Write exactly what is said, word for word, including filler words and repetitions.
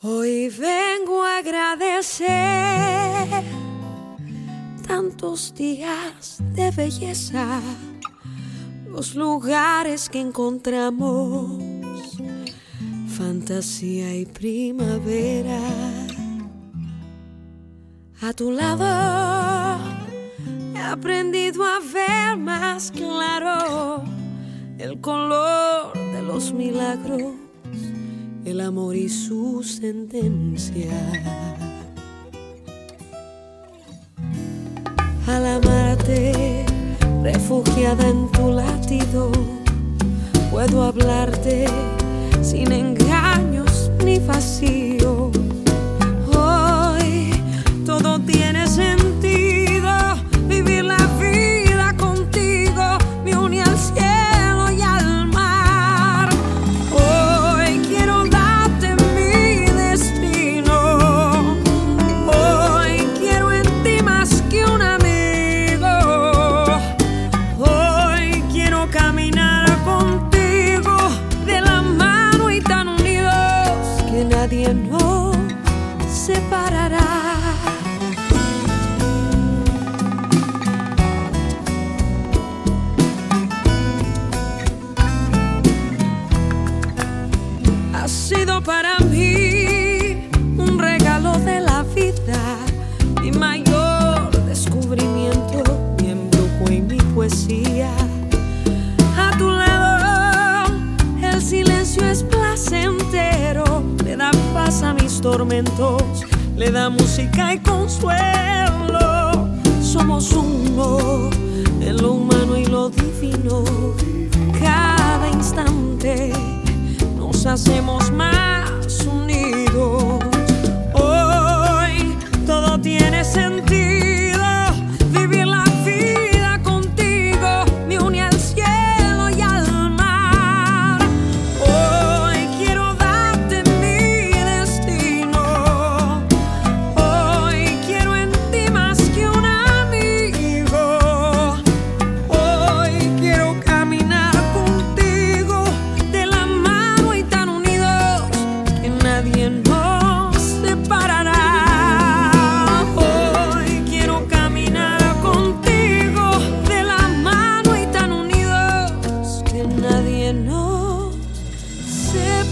Hoy vengo a agradecer tantos días de belleza, los lugares que encontramos, fantasía y primavera. A tu lado he aprendido a ver más claro el color de los milagros, el amor y su sentencia. Al amarte, refugiada en tu latido, puedo hablarte sin engaños ni vacío. Hoy todo tiene sentido, vivir la vida contigo me une al cielo y al mar. Hoy quiero darte mi destino, hoy quiero en ti más que un amigo, hoy quiero caminar contigo de la mano y tan unidos que nadie nos separará. Ha sido para mí un regalo de la vida, mi mayor descubrimiento, mi embrujo y mi poesía. A tu lado el silencio es placentero, le da paz a mis tormentos, le da música y consuelo. Somos uno en lo humano y lo divino, cada instante nos hacemos más unidos. Hoy todo tiene sentido, vivir la vida contigo me une al cielo y al mar. Hoy quiero darte mi destino, hoy quiero en ti más que un amigo, hoy quiero caminar contigo de la mano y tan unidos que nadie nos separará. Hoy quiero caminar contigo de la mano y tan unidos que nadie nos separará.